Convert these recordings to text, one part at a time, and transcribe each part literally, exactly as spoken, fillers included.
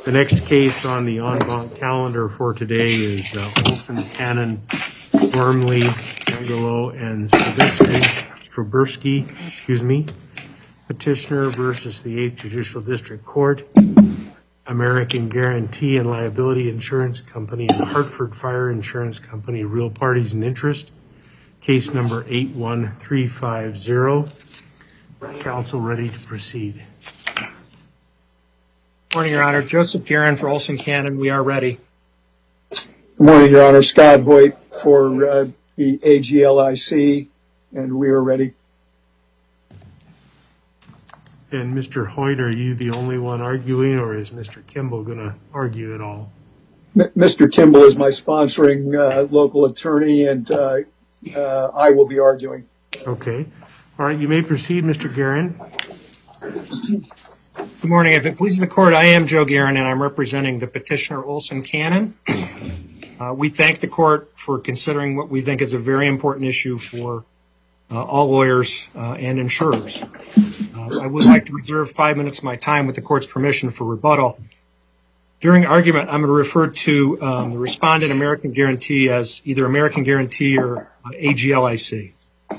The next case on the en banc calendar for today is uh, Olson, Cannon, Wormley, Angelo, and Strabinsky, Strabursky, excuse me, petitioner versus the eighth Judicial District Court, American Guarantee and Liability Insurance Company, and Hartford Fire Insurance Company, real parties in interest. Case number eight one three five zero. Counsel ready to proceed. Good morning, Your Honor. Joseph Guerin for Olson Cannon. We are ready. Good morning, Your Honor. Scott Hoyt for uh, the A G L I C, and we are ready. And Mister Hoyt, are you the only one arguing, or is Mister Kimball going to argue at all? M- Mister Kimball is my sponsoring uh, local attorney, and uh, uh, I will be arguing. Okay. All right, you may proceed, Mister Guerin. Good morning. If it pleases the court, I am Joe Guerin, and I'm representing the petitioner Olson Cannon. Uh, we thank the court for considering what we think is a very important issue for uh, all lawyers uh, and insurers. Uh, I would like to reserve five minutes of my time with the court's permission for rebuttal. During argument, I'm going to refer to um, the respondent American Guarantee as either American Guarantee or uh, A G L I C.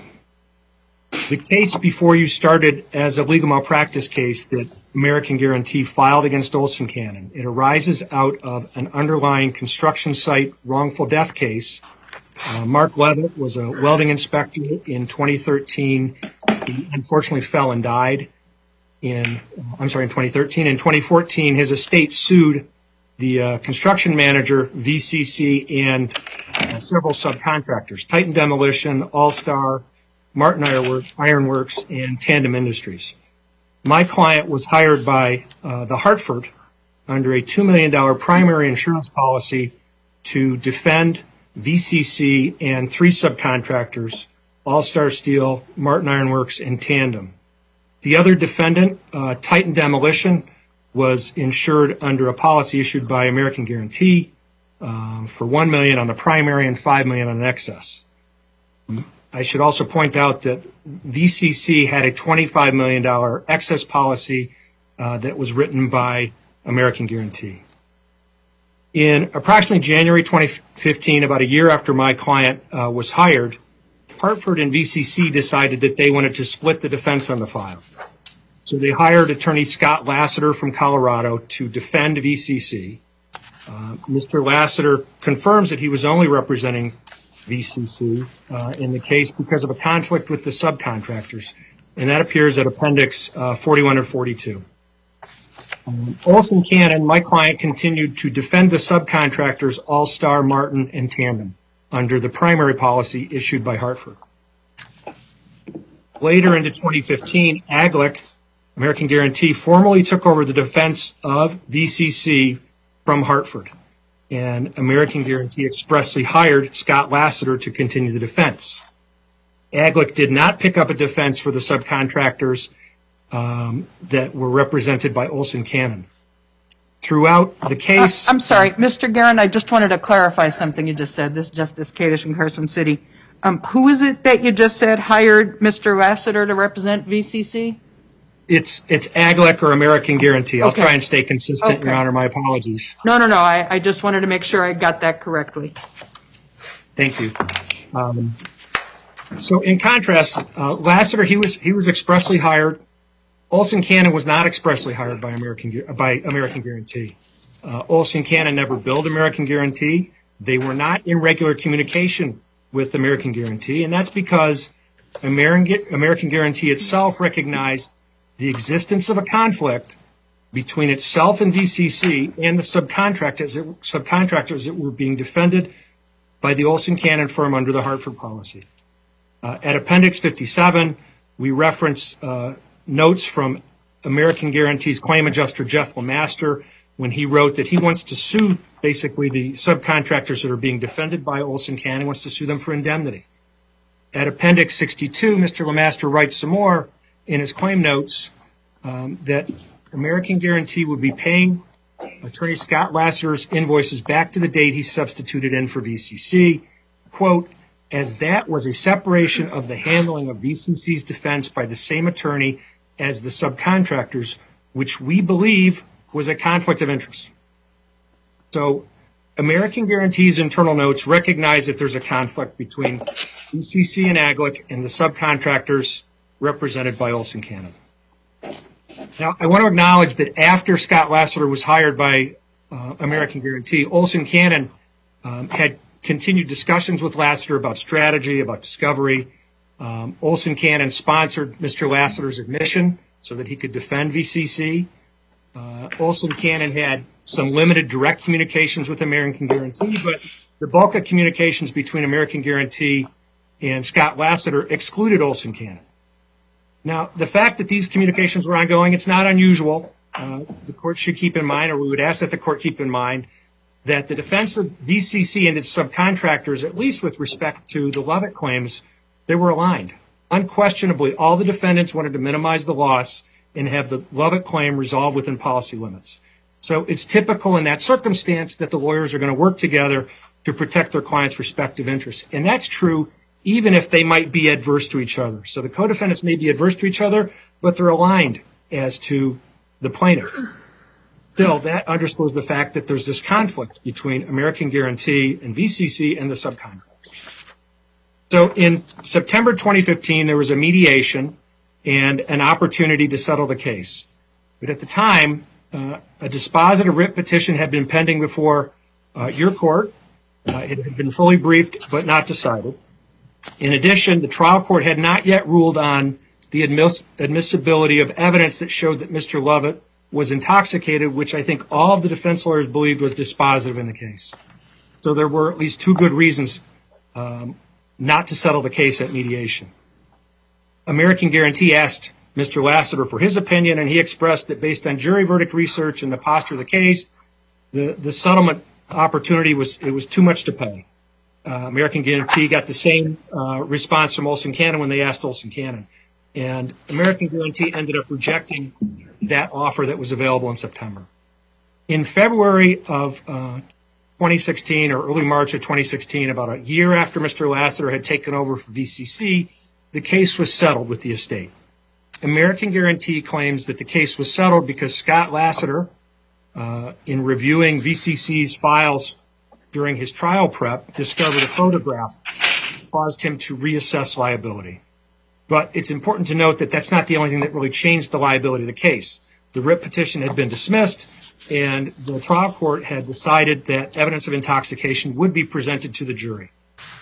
The case before you started as a legal malpractice case that American Guarantee filed against Olson Cannon. It arises out of an underlying construction site wrongful death case. Uh, Mark Levitt was a welding inspector in twenty thirteen. He unfortunately fell and died in, I'm sorry, in twenty thirteen. In twenty fourteen, his estate sued the uh, construction manager, V C C, and uh, several subcontractors, Titan Demolition, All-Star, Martin Ironworks, and Tandem Industries. My client was hired by uh, the Hartford under a two million dollars primary insurance policy to defend V C C and three subcontractors, All-Star Steel, Martin Ironworks, and Tandem. The other defendant, uh, Titan Demolition, was insured under a policy issued by American Guarantee um, for one million dollars on the primary and five million dollars on an excess. I should also point out that V C C had a twenty-five million dollars excess policy uh, that was written by American Guarantee. In approximately January twenty fifteen, about a year after my client uh, was hired, Hartford and V C C decided that they wanted to split the defense on the file. So they hired attorney Scott Lassiter from Colorado to defend V C C. Uh, Mister Lassiter confirms that he was only representing V C C uh, in the case because of a conflict with the subcontractors, and that appears at Appendix uh, forty-one or forty-two. Um, Olson Cannon, my client, continued to defend the subcontractors All-Star, Martin, and Tandem under the primary policy issued by Hartford. Later into twenty fifteen, A G L I C, American Guarantee, formally took over the defense of V C C from Hartford, and American Guarantee expressly hired Scott Lassiter to continue the defense. A G L I C did not pick up a defense for the subcontractors um, that were represented by Olson Cannon. Throughout the case... Uh, I'm sorry, Mister Guerin, I just wanted to clarify something you just said. This is Justice Kadish in Carson City. Um, who is it that you just said hired Mister Lassiter to represent V C C? It's it's A G L I C or American Guarantee. I'll okay. try and stay consistent, okay. Your Honor. My apologies. No, no, no. I, I just wanted to make sure I got that correctly. Thank you. Um, so, in contrast, uh, Lassiter, he was he was expressly hired. Olson Cannon was not expressly hired by American by American Guarantee. Uh, Olson Cannon never billed American Guarantee. They were not in regular communication with American Guarantee, and that's because American American Guarantee itself recognized the existence of a conflict between itself and V C C and the subcontractors that, subcontractors that were being defended by the Olson Cannon firm under the Hartford policy. Uh, at Appendix fifty-seven, we reference uh, notes from American Guarantee's claim adjuster, Jeff Lemaster, when he wrote that he wants to sue basically the subcontractors that are being defended by Olson Cannon, wants to sue them for indemnity. At Appendix sixty-two, Mister Lemaster writes some more in his claim notes um, that American Guarantee would be paying attorney Scott Lassiter's invoices back to the date he substituted in for V C C, quote, as that was a separation of the handling of V C C's defense by the same attorney as the subcontractors, which we believe was a conflict of interest. So American Guaranty's internal notes recognize that there's a conflict between V C C and Aglick and the subcontractors represented by Olson Cannon. Now, I want to acknowledge that after Scott Lassiter was hired by uh, American Guaranty, Olson Cannon um, had continued discussions with Lassiter about strategy, about discovery. Um, Olson Cannon sponsored Mister Lassiter's admission so that he could defend V C C. Uh, Olson Cannon had some limited direct communications with American Guaranty, but the bulk of communications between American Guaranty and Scott Lassiter excluded Olson Cannon. Now, the fact that these communications were ongoing, it's not unusual. Uh, the court should keep in mind, or we would ask that the court keep in mind, that the defense of V C C and its subcontractors, at least with respect to the Lovett claims, they were aligned. Unquestionably, all the defendants wanted to minimize the loss and have the Lovett claim resolved within policy limits. So it's typical in that circumstance that the lawyers are going to work together to protect their clients' respective interests. And that's true even if they might be adverse to each other. So the co-defendants may be adverse to each other, but they're aligned as to the plaintiff. Still, that underscores the fact that there's this conflict between American Guaranty and V C C and the subcontractors. So in September twenty fifteen, there was a mediation and an opportunity to settle the case. But at the time, uh, a dispositive writ petition had been pending before uh, your court. Uh, it had been fully briefed but not decided. In addition, the trial court had not yet ruled on the admiss- admissibility of evidence that showed that Mister Lovett was intoxicated, which I think all of the defense lawyers believed was dispositive in the case. So there were at least two good reasons um, not to settle the case at mediation. American Guaranty asked Mister Lassiter for his opinion, and he expressed that based on jury verdict research and the posture of the case, the, the settlement opportunity was, it was too much to pay. Uh, American Guaranty got the same uh, response from Olson Cannon when they asked Olson Cannon. And American Guaranty ended up rejecting that offer that was available in September. In February of uh, twenty sixteen, or early March of twenty sixteen, about a year after Mister Lassiter had taken over for V C C, the case was settled with the estate. American Guaranty claims that the case was settled because Scott Lassiter, uh, in reviewing V C C's files during his trial prep, discovered a photograph that caused him to reassess liability. But it's important to note that that's not the only thing that really changed the liability of the case. The writ petition had been dismissed, and the trial court had decided that evidence of intoxication would be presented to the jury.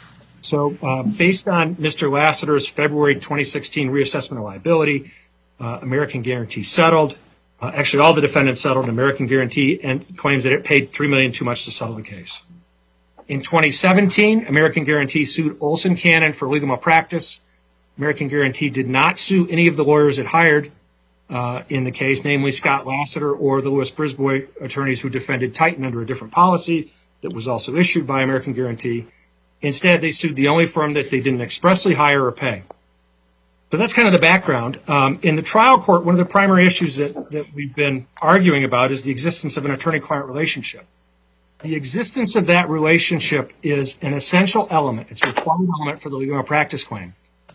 So uh, based on Mister Lassiter's February twenty sixteen reassessment of liability, uh, American Guaranty settled. Uh, actually, all the defendants settled. American Guaranty and claims that it paid three million dollars too much to settle the case. In twenty seventeen, American Guaranty sued Olson Cannon for legal malpractice. American Guaranty did not sue any of the lawyers it hired uh, in the case, namely Scott Lassiter or the Louis Brisbois attorneys who defended Titan under a different policy that was also issued by American Guaranty. Instead, they sued the only firm that they didn't expressly hire or pay. So that's kind of the background. Um, in the trial court, one of the primary issues that, that we've been arguing about is the existence of an attorney-client relationship. The existence of that relationship is an essential element. It's a required element for the legal malpractice claim.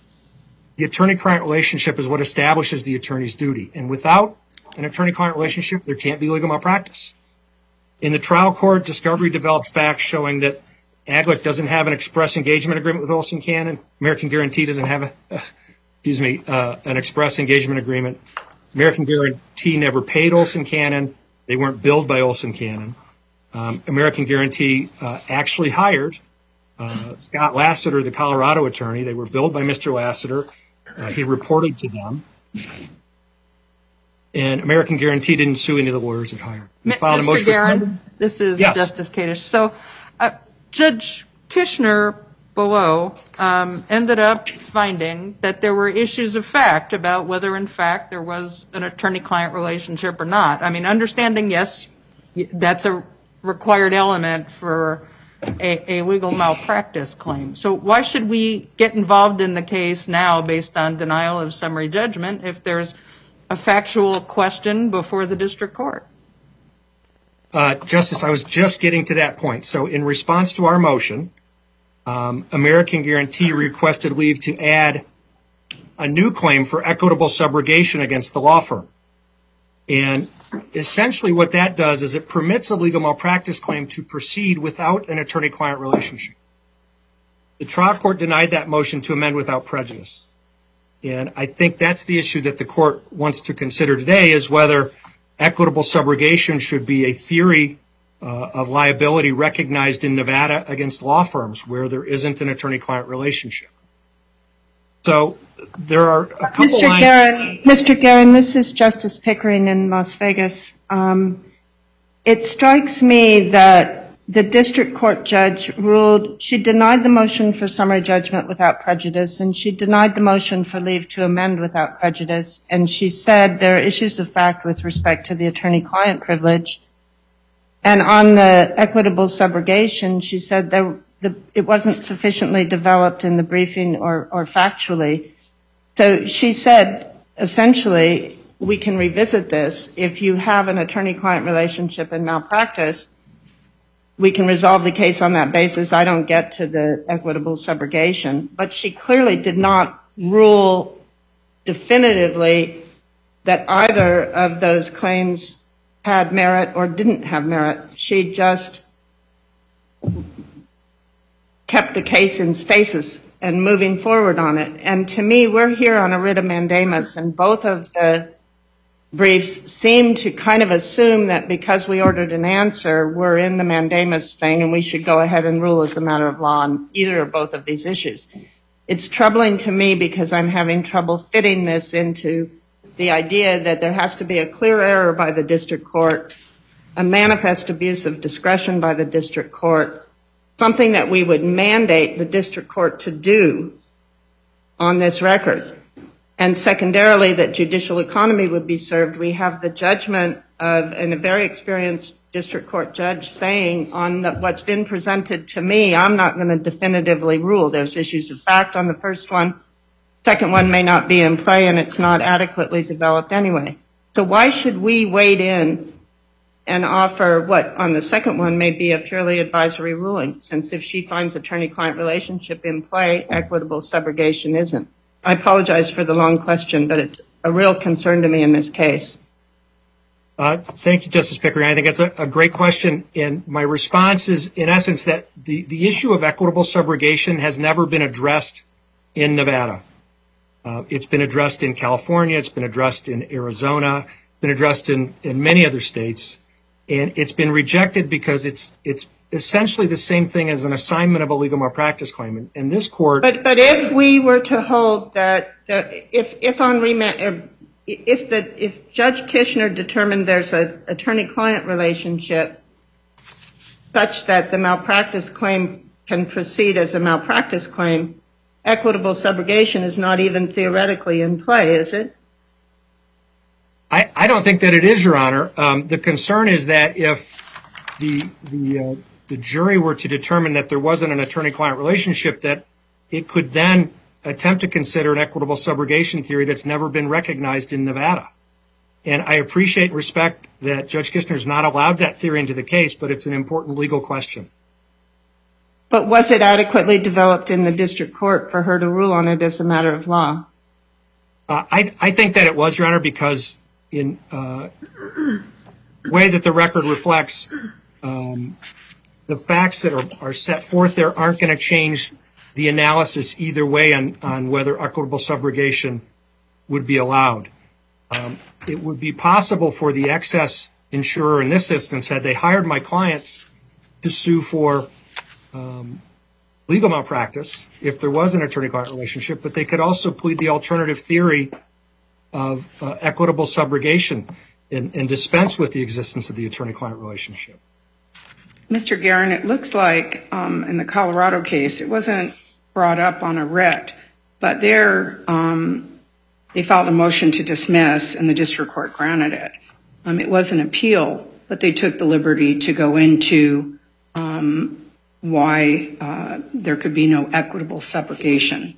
The attorney-client relationship is what establishes the attorney's duty. And without an attorney-client relationship, there can't be legal malpractice. In the trial court, discovery developed facts showing that Aglick doesn't have an express engagement agreement with Olson Cannon. American Guaranty doesn't have a, uh, excuse me, uh, an express engagement agreement. American Guaranty never paid Olson Cannon. They weren't billed by Olson Cannon. Um, American Guaranty uh, actually hired uh, Scott Lassiter, the Colorado attorney. They were billed by Mister Lassiter. Uh, he reported to them. And American Guaranty didn't sue any of the lawyers it hired. We filed a motion Mister for Guerin, this is Yes. Justice Kadish. So uh, Judge Kishner below um, ended up finding that there were issues of fact about whether, in fact, there was an attorney-client relationship or not. I mean, understanding, yes, that's a required element for a, a legal malpractice claim. So why should we get involved in the case now based on denial of summary judgment if there's a factual question before the district court? Uh, Justice, I was just getting to that point. So in response to our motion, um, American Guaranty requested leave to add a new claim for equitable subrogation against the law firm. And essentially what that does is it permits a legal malpractice claim to proceed without an attorney-client relationship. The trial court denied that motion to amend without prejudice. And I think that's the issue that the court wants to consider today, is whether equitable subrogation should be a theory uh, of liability recognized in Nevada against law firms where there isn't an attorney-client relationship. So there are a couple Mister lines. Guerin, Mister Guerin, this is Justice Pickering in Las Vegas. Um, it strikes me that the district court judge ruled, she denied the motion for summary judgment without prejudice, and she denied the motion for leave to amend without prejudice, and she said there are issues of fact with respect to the attorney-client privilege. And on the equitable subrogation, she said there, the, it wasn't sufficiently developed in the briefing or, or factually. So she said, essentially, we can revisit this. If you have an attorney-client relationship in malpractice, we can resolve the case on that basis. I don't get to the equitable subrogation. But she clearly did not rule definitively that either of those claims had merit or didn't have merit. She just kept the case in stasis and moving forward on it. And to me, we're here on a writ of mandamus, and both of the briefs seem to kind of assume that because we ordered an answer, we're in the mandamus thing and we should go ahead and rule as a matter of law on either or both of these issues. It's troubling to me because I'm having trouble fitting this into the idea that there has to be a clear error by the district court, a manifest abuse of discretion by the district court, something that we would mandate the district court to do on this record. And secondarily, that judicial economy would be served. We have the judgment of and a very experienced district court judge saying on the, what's been presented to me, I'm not going to definitively rule. There's issues of fact on the first one. Second one may not be in play, and it's not adequately developed anyway. So why should we wade in and offer what on the second one may be a purely advisory ruling, since if she finds attorney-client relationship in play, equitable subrogation isn't? I apologize for the long question, but it's a real concern to me in this case. Uh, thank you, Justice Pickering. I think that's a, a great question. And my response is, in essence, that the, the issue of equitable subrogation has never been addressed in Nevada. Uh, it's been addressed in California. It's been addressed in Arizona. Been addressed in, in many other states. And it's been rejected because it's it's essentially the same thing as an assignment of a legal malpractice claim. And, and this court... But but if we were to hold that, that if if on remand, if the if Judge Kishner determined there's a attorney-client relationship such that the malpractice claim can proceed as a malpractice claim, equitable subrogation is not even theoretically in play, is it? I, I don't think that it is, Your Honor. Um, the concern is that if the the uh, the jury were to determine that there wasn't an attorney-client relationship, that it could then attempt to consider an equitable subrogation theory that's never been recognized in Nevada. And I appreciate and respect that Judge Kishner's not allowed that theory into the case, but it's an important legal question. But was it adequately developed in the district court for her to rule on it as a matter of law? Uh, I, I think that it was, Your Honor, because in uh, the way that the record reflects, um, the facts that are, are set forth there aren't going to change the analysis either way on, on whether equitable subrogation would be allowed. Um, it would be possible for the excess insurer in this instance, had they hired my clients to sue for um, legal malpractice if there was an attorney-client relationship, but they could also plead the alternative theory of uh, equitable subrogation and, and dispense with the existence of the attorney-client relationship. Mister Guerin, it looks like um, in the Colorado case, it wasn't brought up on a writ, but there um, they filed a motion to dismiss and the district court granted it. Um, it was an appeal, but they took the liberty to go into um, why uh, there could be no equitable subrogation.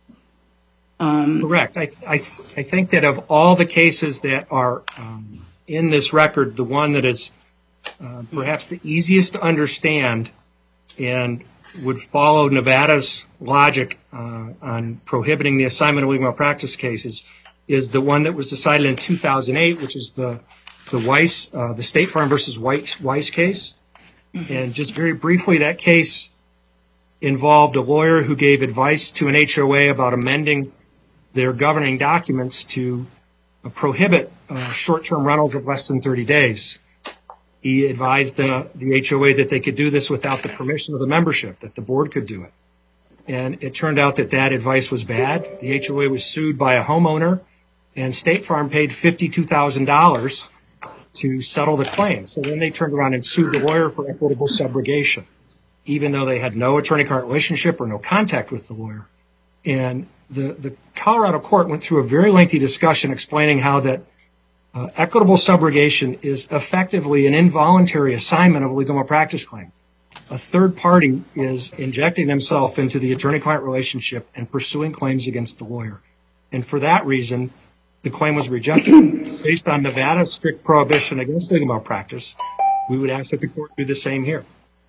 Um, Correct. I, I, I think that of all the cases that are um, in this record, the one that is uh, perhaps the easiest to understand and would follow Nevada's logic uh, on prohibiting the assignment of legal malpractice cases is the one that was decided in two thousand eight, which is the the Weiss, uh, the State Farm versus Weiss, Weiss case. And just very briefly, that case involved a lawyer who gave advice to an H O A about amending their governing documents to uh, prohibit uh, short-term rentals of less than thirty days. He advised the, the H O A that they could do this without the permission of the membership, that the board could do it. And it turned out that that advice was bad. The H O A was sued by a homeowner, and State Farm paid fifty-two thousand dollars to settle the claim. So then they turned around and sued the lawyer for equitable subrogation, even though they had no attorney-client relationship or no contact with the lawyer. And the, the Colorado court went through a very lengthy discussion explaining how that uh, equitable subrogation is effectively an involuntary assignment of a legal malpractice claim. A third party is injecting themselves into the attorney-client relationship and pursuing claims against the lawyer. And for that reason, the claim was rejected. Based on Nevada's strict prohibition against legal malpractice, we would ask that the court do the same here.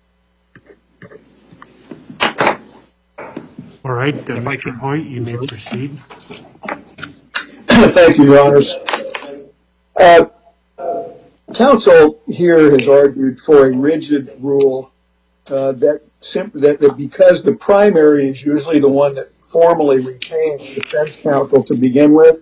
All right, uh, Mister Hoyt, you may proceed. Thank you, Your Honors. Uh, counsel here has argued for a rigid rule uh, that, simply, that, that because the primary is usually the one that formally retains defense counsel to begin with,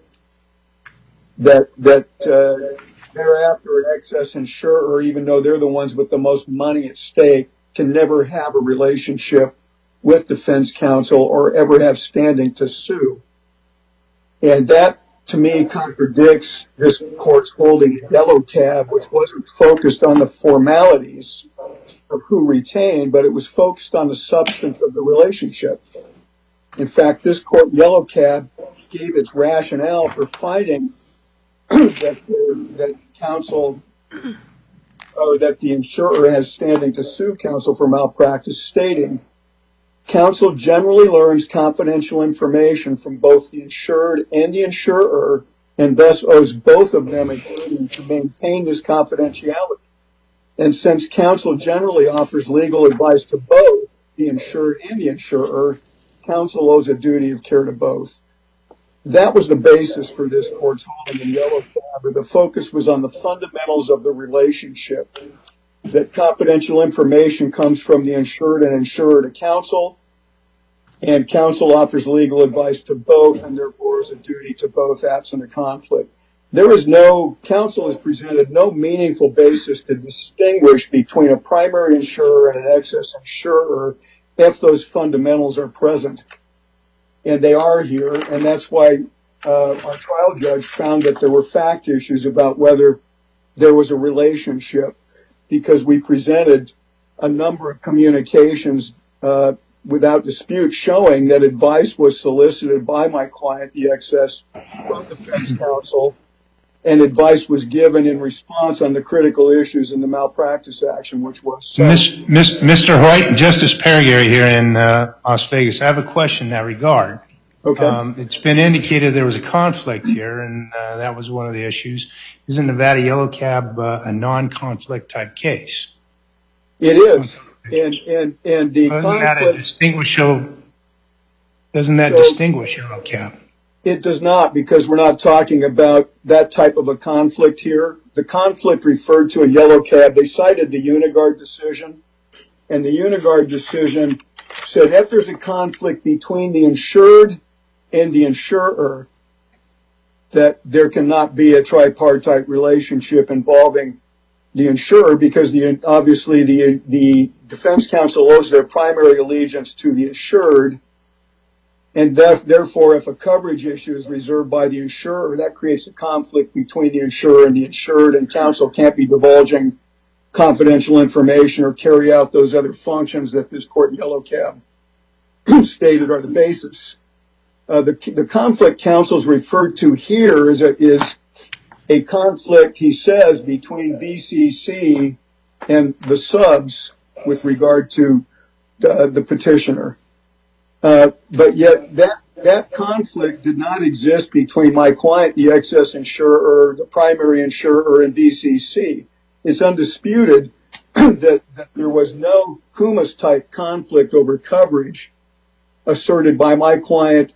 that that uh, thereafter an excess insurer, even though they're the ones with the most money at stake, can never have a relationship with defense counsel or ever have standing to sue. And that, to me, contradicts this court's holding in Yellow Cab, which wasn't focused on the formalities of who retained, but it was focused on the substance of the relationship. In fact, this court, Yellow Cab, gave its rationale for finding that, that counsel or that the insurer has standing to sue counsel for malpractice, stating, counsel generally learns confidential information from both the insured and the insurer, and thus owes both of them a duty to maintain this confidentiality. And since counsel generally offers legal advice to both the insured and the insurer, counsel owes a duty of care to both. That was the basis for this court's holding in Yellow Cab. The focus was on the fundamentals of the relationship, that confidential information comes from the insured and insurer to counsel, and counsel offers legal advice to both, and therefore is a duty to both absent a conflict. There is no, counsel has presented no meaningful basis to distinguish between a primary insurer and an excess insurer if those fundamentals are present. And they are here, and that's why uh, our trial judge found that there were fact issues about whether there was a relationship, because we presented a number of communications uh, without dispute showing that advice was solicited by my client, the excess, from defense counsel, and advice was given in response on the critical issues in the malpractice action, which was set. Miss, Miss, Mister Hoyt, Justice Perrier here in uh, Las Vegas. I have a question in that regard. Okay. Um, it's been indicated there was a conflict here, and uh, that was one of the issues. Isn't Nevada Yellow Cab uh, a non-conflict type case? It is, and and and the doesn't conflict, that distinguish? Doesn't that so, distinguish Yellow Cab? It does not, because we're not talking about that type of a conflict here. The conflict referred to in Yellow Cab, they cited the Unigard decision, and the Unigard decision said if there's a conflict between the insured and the insurer, that there cannot be a tripartite relationship involving the insurer, because the obviously the the defense counsel owes their primary allegiance to the insured, and that, therefore, if a coverage issue is reserved by the insurer, that creates a conflict between the insurer and the insured, and counsel can't be divulging confidential information or carry out those other functions that this court in Yellow Cab stated are the basis. Uh, the, the conflict counsel is referred to here is a, is a conflict, he says, between V C C and the subs with regard to uh, the petitioner. Uh, but yet that that conflict did not exist between my client, the excess insurer, the primary insurer, and V C C. It's undisputed that, that there was no Kumas-type conflict over coverage asserted by my client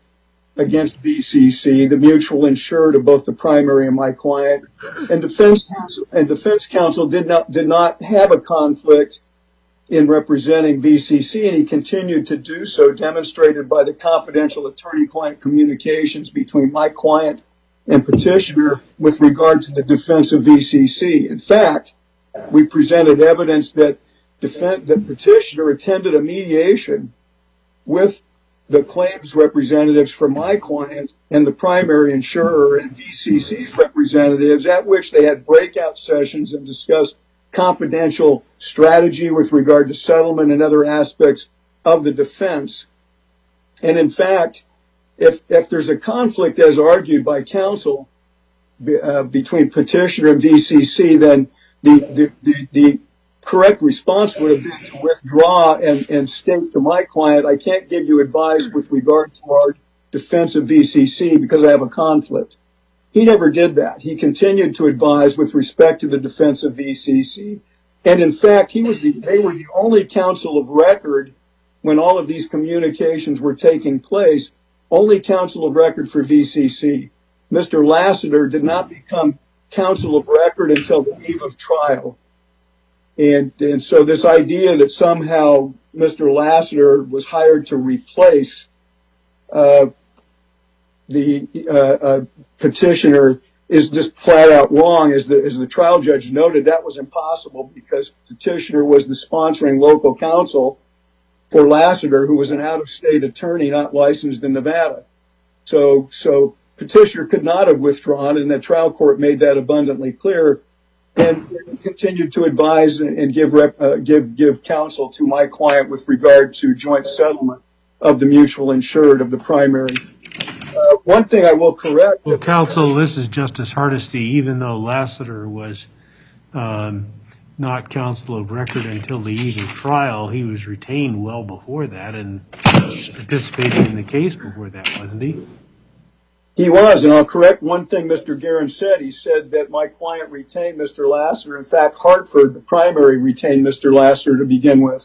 against V C C, the mutual insured of both the primary and my client. And defense counsel, and defense counsel did not did not have a conflict in representing V C C, and he continued to do so, demonstrated by the confidential attorney-client communications between my client and petitioner with regard to the defense of V C C. In fact, we presented evidence that defense, that petitioner attended a mediation with the claims representatives for my client and the primary insurer and V C C's representatives, at which they had breakout sessions and discussed confidential strategy with regard to settlement and other aspects of the defense. And in fact, if if there's a conflict as argued by counsel uh, between petitioner and V C C, then the the, the the correct response would have been to withdraw and, and state to my client, I can't give you advice with regard to our defense of V C C because I have a conflict. He never did that. He continued to advise with respect to the defense of V C C. And in fact, he was the, they were the only counsel of record when all of these communications were taking place, only counsel of record for V C C. Mister Lassiter did not become counsel of record until the eve of trial. And, and so this idea that somehow Mister Lassiter was hired to replace uh, the uh, uh, petitioner is just flat out wrong. As the, as the trial judge noted, that was impossible because petitioner was the sponsoring local counsel for Lassiter, who was an out-of-state attorney not licensed in Nevada. So, so petitioner could not have withdrawn, and the trial court made that abundantly clear. And continued to advise and give rep, uh, give give counsel to my client with regard to joint settlement of the mutual insured of the primary. Uh, one thing I will correct. Well, counsel, this is Justice Hardesty. Even though Lassiter was um, not counsel of record until the eve of trial, he was retained well before that and participated in the case before that, wasn't he? He was, and I'll correct one thing Mister Guerin said. He said that my client retained Mister Lassiter. In fact, Hartford, the primary, retained Mister Lassiter to begin with.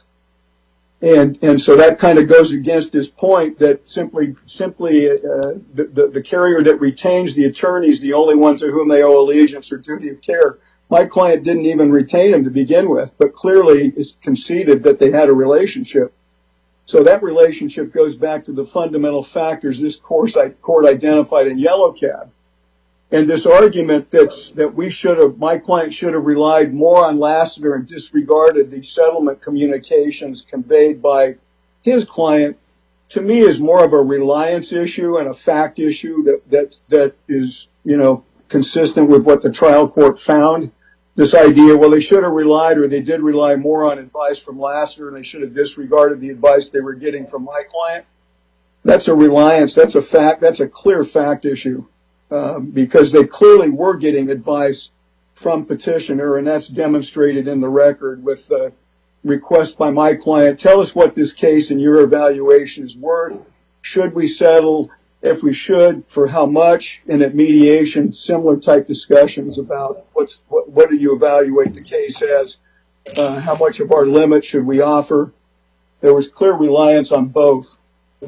And and so that kind of goes against his point that simply simply uh, the, the, the carrier that retains the attorney is the only one to whom they owe allegiance or duty of care. My client didn't even retain him to begin with, but clearly it's conceded that they had a relationship. So that relationship goes back to the fundamental factors this court identified in Yellow Cab. And this argument that's, that we should have, my client should have relied more on Lassiter and disregarded the settlement communications conveyed by his client, to me is more of a reliance issue and a fact issue that, that, that is, you know, consistent with what the trial court found. This idea, well, they should have relied or they did rely more on advice from Lassiter and they should have disregarded the advice they were getting from my client. That's a reliance. That's a fact. That's a clear fact issue um, because they clearly were getting advice from petitioner, and that's demonstrated in the record with the request by my client. Tell us what this case in your evaluation is worth. Should we settle? If we should, for how much? And at mediation, similar type discussions about what's what, what do you evaluate the case as? Uh, how much of our limit should we offer? There was clear reliance on both.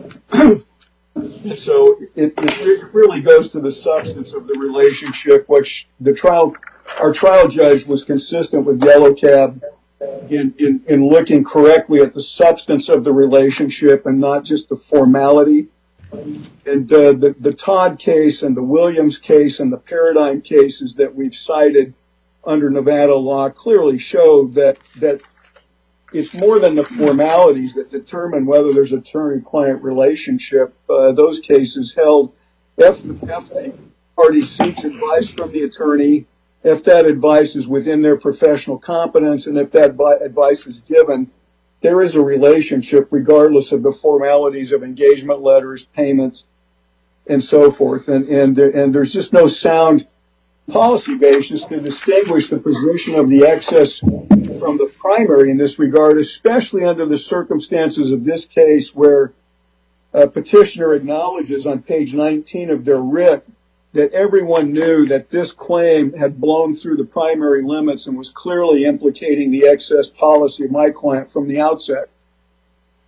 So it, it really goes to the substance of the relationship, which the trial, our trial judge was consistent with Yellow Cab in, in, in looking correctly at the substance of the relationship and not just the formality. And uh, the, the Todd case and the Williams case and the Paradigm cases that we've cited under Nevada law clearly show that that it's more than the formalities that determine whether there's an attorney-client relationship. Uh, those cases held if, if the party seeks advice from the attorney, if that advice is within their professional competence, and if that advice is given, there is a relationship regardless of the formalities of engagement letters, payments, and so forth. And, and, and there's just no sound policy basis to distinguish the position of the excess from the primary in this regard, especially under the circumstances of this case where a petitioner acknowledges on page nineteen of their writ that everyone knew that this claim had blown through the primary limits and was clearly implicating the excess policy of my client from the outset.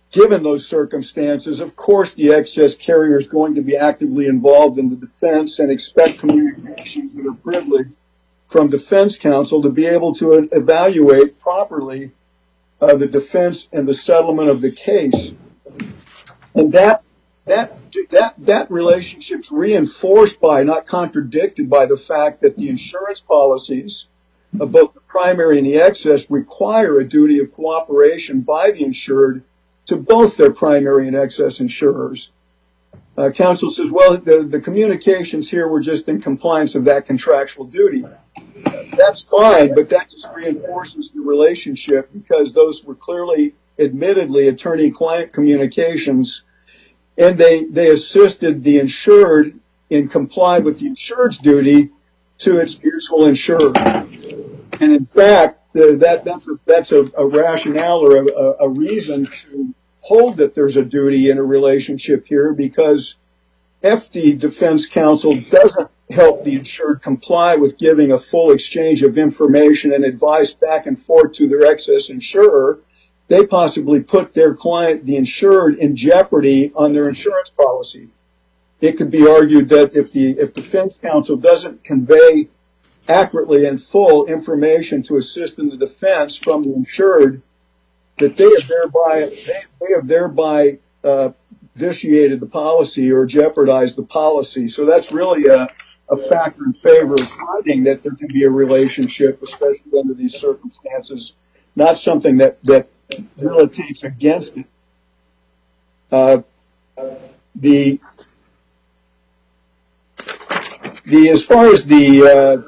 given those circumstances, of course, the excess carrier is going to be actively involved in the defense and expect communications that are privileged from defense counsel to be able to evaluate properly uh, the defense and the settlement of the case. And that that that that relationship's reinforced by, not contradicted by, the fact that the insurance policies of both the primary and the excess require a duty of cooperation by the insured to both their primary and excess insurers. Uh, counsel says, well, the, the communications here were just in compliance of that contractual duty. That's fine, but that just reinforces the relationship, because those were clearly, admittedly, attorney-client communications, and they, they assisted the insured in complying with the insured's duty to its mutual insurer. And in fact, uh, that that's a, that's a, a rationale or a, a reason to hold that there's a duty in a relationship here, because if the defense counsel doesn't help the insured comply with giving a full exchange of information and advice back and forth to their excess insurer, they possibly put their client, the insured, in jeopardy on their insurance policy. It could be argued that if the if defense counsel doesn't convey accurately and full information to assist in the defense from the insured, that they have thereby they, they have thereby uh, vitiated the policy or jeopardized the policy. So that's really a, a factor in favor of finding that there can be a relationship, especially under these circumstances, not something that that militates against it. Uh, the the as far as the uh,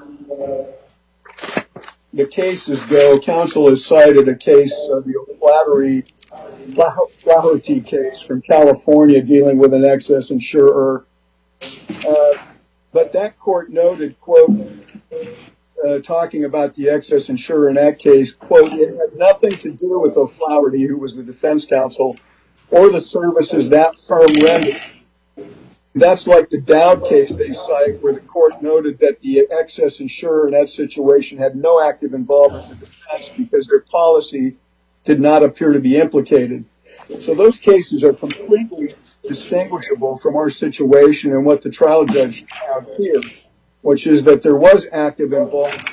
the cases go, counsel has cited a case, uh, the O'Flaherty Flaherty case from California, dealing with an excess insurer. Uh, but that court noted, quote, uh, talking about the excess insurer in that case, quote, it had nothing to do with O'Flaherty, who was the defense counsel, or the services that firm rendered. That's like the Dowd case they cite, where the court noted that the excess insurer in that situation had no active involvement in the defense because their policy did not appear to be implicated. So those cases are completely distinguishable from our situation and what the trial judge found here, which is that there was active involvement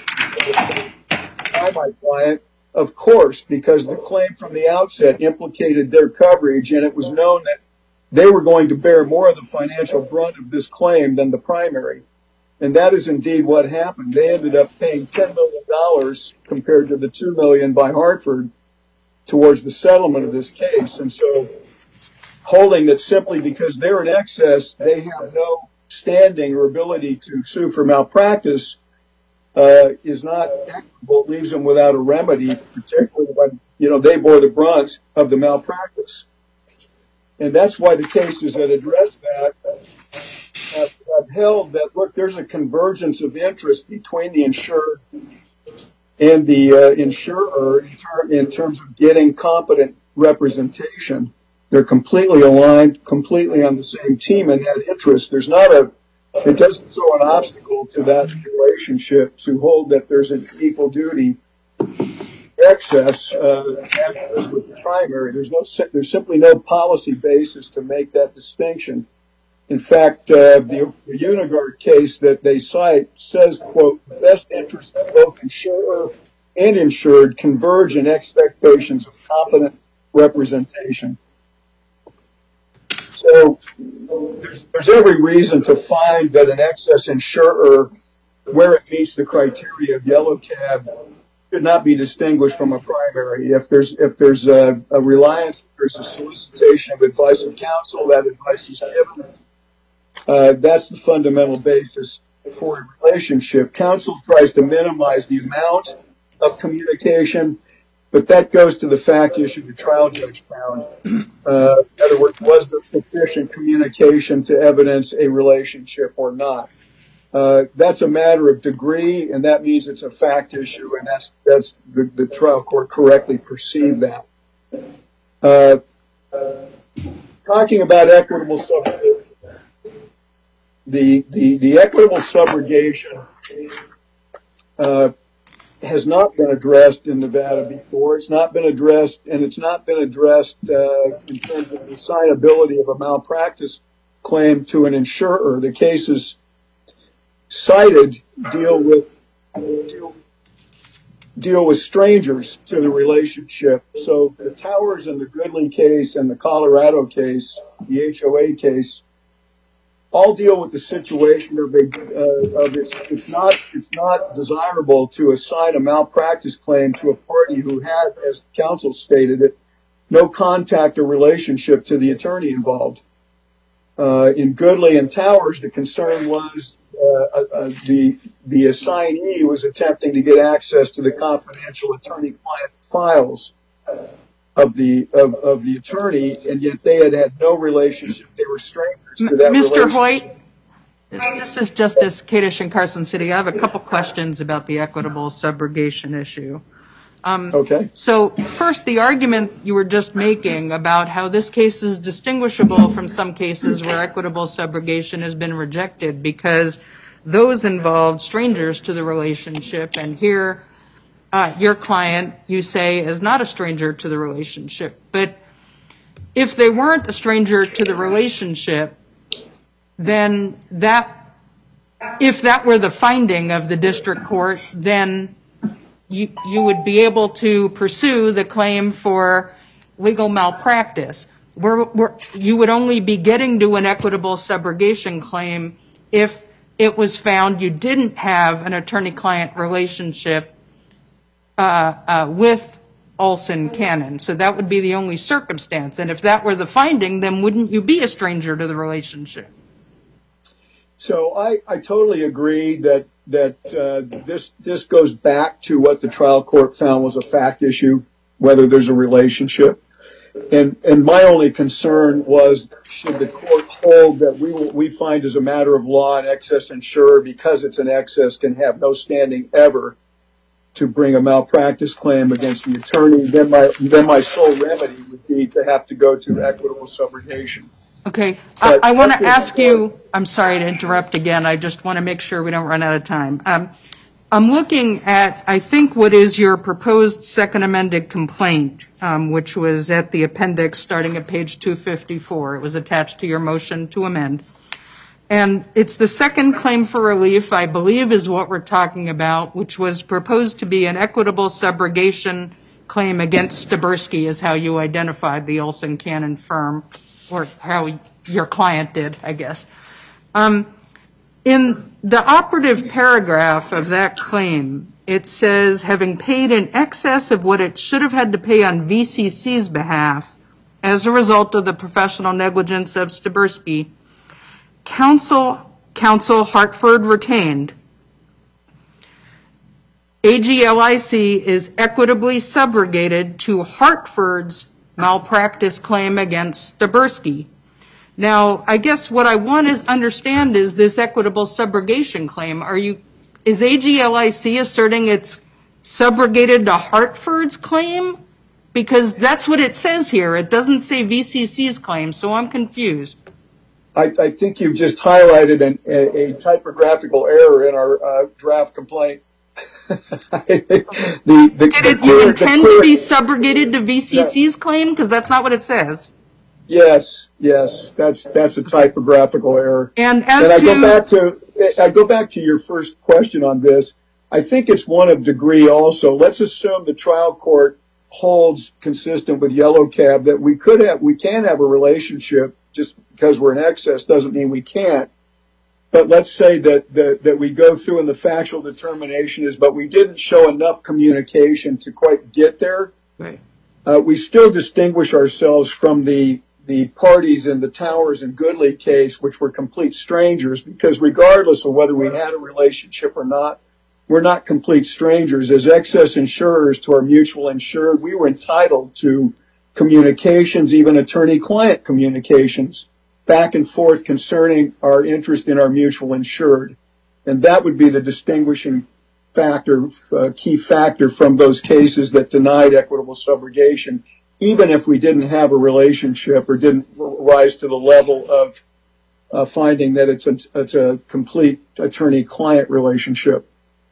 by my client, of course, because the claim from the outset implicated their coverage, and it was known that they were going to bear more of the financial brunt of this claim than the primary. And that is indeed what happened. They ended up paying ten million dollars compared to the two million dollars by Hartford towards the settlement of this case. And so holding that simply because they're in excess, they have no standing or ability to sue for malpractice uh, is not equitable. It leaves them without a remedy, particularly when, you know, they bore the brunt of the malpractice. And that's why the cases that address that have, have held that, look, there's a convergence of interest between the insured and the uh, insurer in, ter- in terms of getting competent representation. They're completely aligned, completely on the same team in that interest. There's not a, it doesn't throw an obstacle to that relationship to hold that there's an equal duty excess uh, as is with the primary. There's no, there's simply no policy basis to make that distinction. In fact, uh, the, the Unigard case that they cite says, quote, the best interest of both insurer and insured converge in expectations of competent representation. So there's, there's every reason to find that an excess insurer, where it meets the criteria of Yellow Cab, should not be distinguished from a primary. If there's if there's a, a reliance, if there's a solicitation of advice and counsel, that advice is given. Uh, that's the fundamental basis for a relationship. Counsel tries to minimize the amount of communication, but that goes to the fact issue the trial judge found. Uh, in other words, was there sufficient communication to evidence a relationship or not? Uh, that's a matter of degree, and that means it's a fact issue, and that's that's the, the trial court correctly perceived that. Uh, talking about equitable subrogation, the the, the equitable subrogation uh, has not been addressed in Nevada before. It's not been addressed, and it's not been addressed uh, in terms of the assignability of a malpractice claim to an insurer. The cases cited deal with deal, deal with strangers to the relationship. So the Towers and the Goodley case and the Colorado case, the H O A case, all deal with the situation of, a, uh, of it's, it's not it's not desirable to assign a malpractice claim to a party who had, as counsel stated it, no contact or relationship to the attorney involved. Uh, in Goodley and Towers, the concern was uh, uh, the the assignee was attempting to get access to the confidential attorney-client files of the of, of the attorney, and yet they had had no relationship. They were strangers to that Mister relationship. Hoyt, this is Justice Kadish in Carson City. I have a couple questions about the equitable subrogation issue. Um, Okay. So first, the argument you were just making about how this case is distinguishable from some cases where equitable subrogation has been rejected because those involved strangers to the relationship, and here uh, your client, you say, is not a stranger to the relationship. But if they weren't a stranger to the relationship, then that, if that were the finding of the district court, then you, you would be able to pursue the claim for legal malpractice. We're, we're, you would only be getting to an equitable subrogation claim if it was found you didn't have an attorney-client relationship uh, uh, with Olson Cannon. So that would be the only circumstance. And if that were the finding, then wouldn't you be a stranger to the relationship? So I, I totally agree that that uh, this this goes back to what the trial court found was a fact issue, whether there's a relationship. And and my only concern was, should the court hold that we will, we find as a matter of law an excess insurer, because it's an excess, can have no standing ever to bring a malpractice claim against the attorney, then my then my sole remedy would be to have to go to equitable subrogation. Okay. I, I want to ask you, I'm sorry to interrupt again. I just want to make sure we don't run out of time. Um, I'm looking at, I think, what is your proposed second amended complaint, um, which was at the appendix starting at page two fifty-four. It was attached to your motion to amend. And it's the second claim for relief, I believe, is what we're talking about, which was proposed to be an equitable subrogation claim against Staberski, is how you identified the Olson Cannon firm, or how your client did, I guess. Um, in the operative paragraph of that claim, it says, having paid in excess of what it should have had to pay on V C C's behalf as a result of the professional negligence of Staberski, counsel, counsel Hartford retained, A G L I C is equitably subrogated to Hartford's malpractice claim against Staberski. Now, I guess what I want to understand is this equitable subrogation claim. Are you, is A G L I C asserting it's subrogated to Hartford's claim? Because that's what it says here. It doesn't say V C C's claim, so I'm confused. I, I think you've just highlighted an, a, a typographical error in our uh, draft complaint. the, the, Did it, the you clear, intend clear, to be subrogated to V C C's yeah. claim? Because that's not what it says. Yes, yes, that's that's a typographical error. And as and I to go back to I go back to your first question on this. I think it's one of degree also. Let's assume the trial court holds consistent with Yellow Cab that we could have, we can have a relationship. Just because we're in excess doesn't mean we can't. But let's say that, that, that we go through and the factual determination is, but we didn't show enough communication to quite get there. Right. Uh, we still distinguish ourselves from the, the parties in the Towers and Goodley case, which were complete strangers, because regardless of whether we had a relationship or not, we're not complete strangers. As excess insurers to our mutual insured, we were entitled to communications, even attorney-client communications, back and forth concerning our interest in our mutual insured. And that would be the distinguishing factor, uh, key factor from those cases that denied equitable subrogation, even if we didn't have a relationship or didn't rise to the level of uh, finding that it's a, it's a complete attorney-client relationship.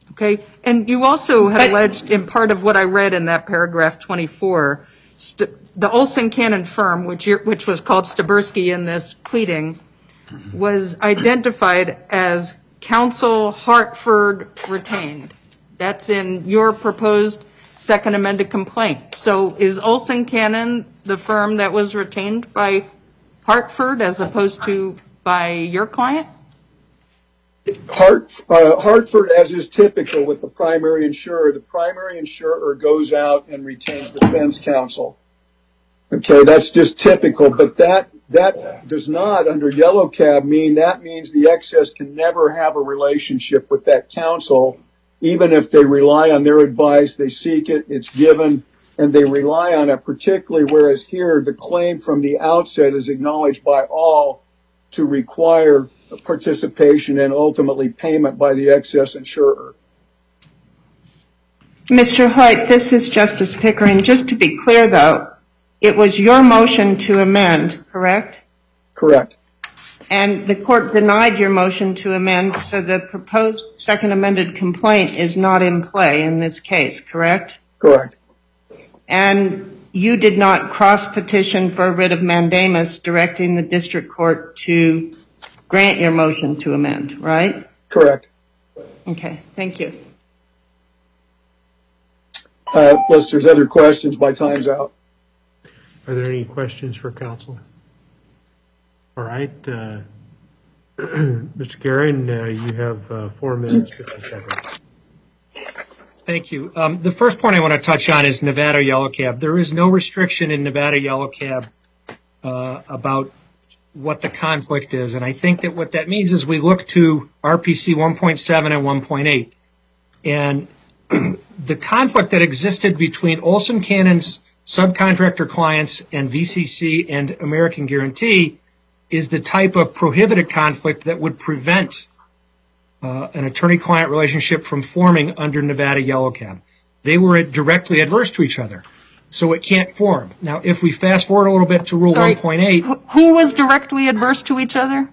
Okay, and you also had But- alleged in part of what I read in that paragraph twenty-four, st- the Olson Cannon firm, which you're, which was called Staberski in this pleading, was identified as counsel Hartford retained. That's in your proposed second amended complaint. So is Olson Cannon the firm that was retained by Hartford as opposed to by your client? Hart, uh, Hartford, as is typical with the primary insurer, the primary insurer goes out and retains defense counsel. Okay, that's just typical, but that that does not, under Yellow Cab, mean that means the excess can never have a relationship with that counsel, even if they rely on their advice, they seek it, it's given, and they rely on it, particularly whereas here the claim from the outset is acknowledged by all to require participation and ultimately payment by the excess insurer. Mister Hoyt, this is Justice Pickering. Just to be clear, though, it was your motion to amend, correct? Correct. And the court denied your motion to amend, so the proposed second amended complaint is not in play in this case, correct? Correct. And you did not cross-petition for a writ of mandamus directing the district court to grant your motion to amend, right? Correct. Okay, thank you. Uh, unless there's other questions, my time's out. Are there any questions for counsel? All right. Uh, Mister Guerin, uh, you have uh, four minutes, fifty seconds. Thank you. Um, the first point I want to touch on is Nevada Yellow Cab. There is no restriction in Nevada Yellow Cab uh, about what the conflict is. And I think that what that means is we look to R P C one point seven and one point eight. And the conflict that existed between Olson Cannon's subcontractor clients and V C C and American Guarantee is the type of prohibited conflict that would prevent uh, an attorney-client relationship from forming under Nevada Yellow Cab. They were directly adverse to each other, so it can't form. Now, if we fast forward a little bit to Rule Sorry, one point eight, who- Who was directly adverse to each other?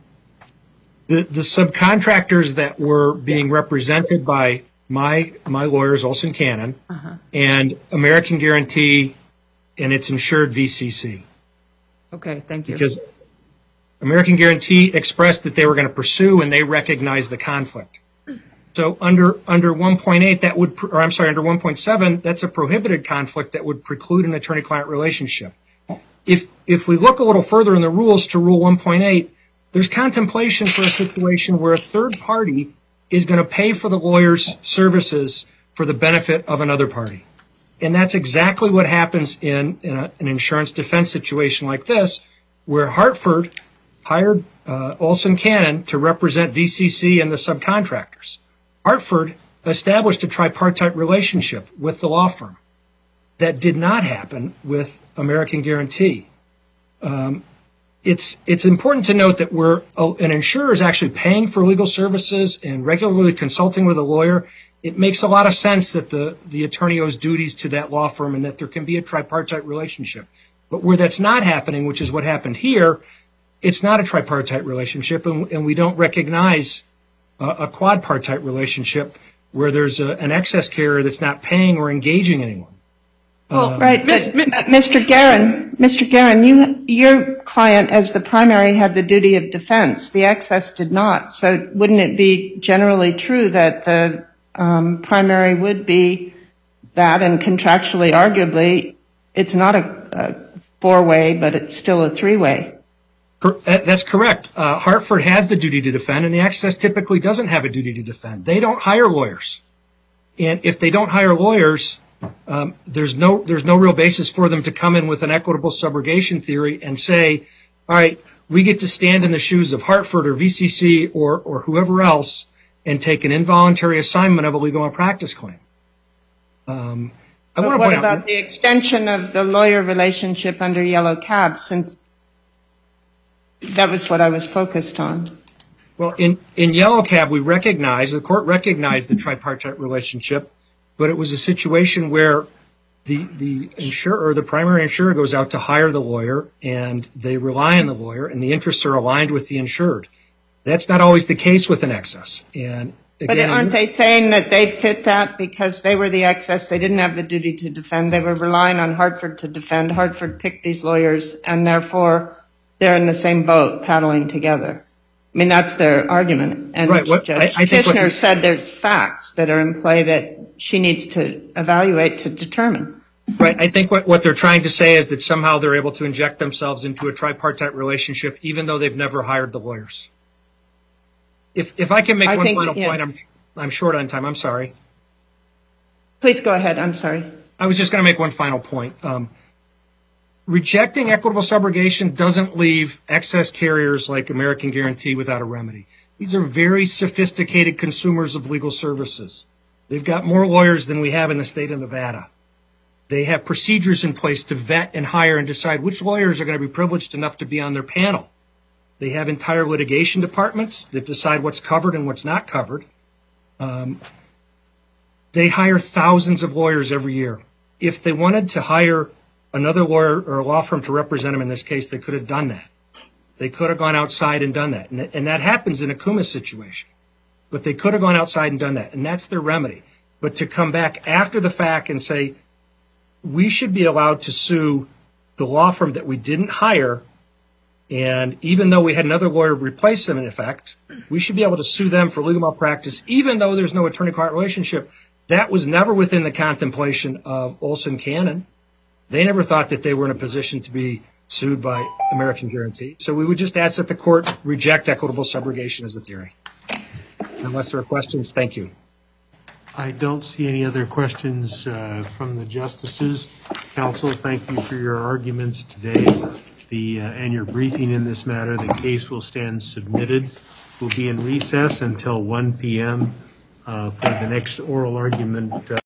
the, the subcontractors that were being represented by my my lawyers, Olson Cannon, Uh-huh. and American Guarantee and its insured V C C. Okay, thank you. Because American Guarantee expressed that they were going to pursue and they recognized the conflict. So under under one point eight, that would, or I'm sorry, under one point seven, that's a prohibited conflict that would preclude an attorney-client relationship. If if we look a little further in the rules to Rule one point eight, there's contemplation for a situation where a third party is going to pay for the lawyer's services for the benefit of another party. And that's exactly what happens in, in a, an insurance defense situation like this, where Hartford hired uh, Olson Cannon to represent V C C and the subcontractors. Hartford established a tripartite relationship with the law firm. That did not happen with American Guarantee. Um, it's it's important to note that we're, uh, an insurer is actually paying for legal services and regularly consulting with a lawyer. It makes a lot of sense that the, the attorney owes duties to that law firm and that there can be a tripartite relationship. But where that's not happening, which is what happened here, it's not a tripartite relationship, and, and we don't recognize uh, a quadpartite relationship where there's a, an excess carrier that's not paying or engaging anyone. Well, Um, Right, Miss- but, uh, Mister Guerin, Mister Guerin, you, your client as the primary had the duty of defense. The excess did not. So wouldn't it be generally true that the um, primary would be that, and contractually, arguably, it's not a, a four-way, but it's still a three-way? Cor- that- That's correct. Uh, Hartford has the duty to defend, and the excess typically doesn't have a duty to defend. They don't hire lawyers. And if they don't hire lawyers, um, there's no there's no real basis for them to come in with an equitable subrogation theory and say, all right, we get to stand in the shoes of Hartford or V C C or or whoever else and take an involuntary assignment of a legal malpractice claim. Um, I But want to what point about out, the extension of the lawyer relationship under Yellow Cab, since that was what I was focused on? well, in, in Yellow Cab, we recognize, the court recognized the tripartite relationship, but it was a situation where the, the insurer, the primary insurer goes out to hire the lawyer and they rely on the lawyer and the interests are aligned with the insured. That's not always the case with an excess. And But again, aren't they saying that they fit that because they were the excess, they didn't have the duty to defend, they were relying on Hartford to defend, Hartford picked these lawyers, and therefore they're in the same boat paddling together? I mean, that's their argument. And Right, what- Judge I- I think what Kishner you- said there's facts that are in play that she needs to evaluate to determine. Right. I think what, what they're trying to say is that somehow they're able to inject themselves into a tripartite relationship, even though they've never hired the lawyers. If, if I can make I one think- final yeah. point, I'm, I'm short on time. I'm sorry. Please go ahead, I'm sorry. I was just going to make one final point. Um, rejecting equitable subrogation doesn't leave excess carriers like American Guarantee without a remedy. These are very sophisticated consumers of legal services. They've got more lawyers than we have in the state of Nevada. They have procedures in place to vet and hire and decide which lawyers are going to be privileged enough to be on their panel. They have entire litigation departments that decide what's covered and what's not covered. Um, they hire thousands of lawyers every year. If they wanted to hire another lawyer or a law firm to represent them in this case, they could have done that. They could have gone outside and done that. And, and that happens in a Kumis situation. But they could have gone outside and done that. And that's their remedy. But to come back after the fact and say, we should be allowed to sue the law firm that we didn't hire, and even though we had another lawyer replace them in effect, we should be able to sue them for legal malpractice, even though there's no attorney-client relationship. That was never within the contemplation of Olson Cannon. They never thought that they were in a position to be sued by American Guarantee. So we would just ask that the court reject equitable subrogation as a theory. Unless there are questions, thank you. I don't see any other questions uh, from the justices. Counsel, thank you for your arguments today the, uh, and your briefing in this matter. The case will stand submitted. We'll be in recess until one p.m. Uh, for the next oral argument. Uh,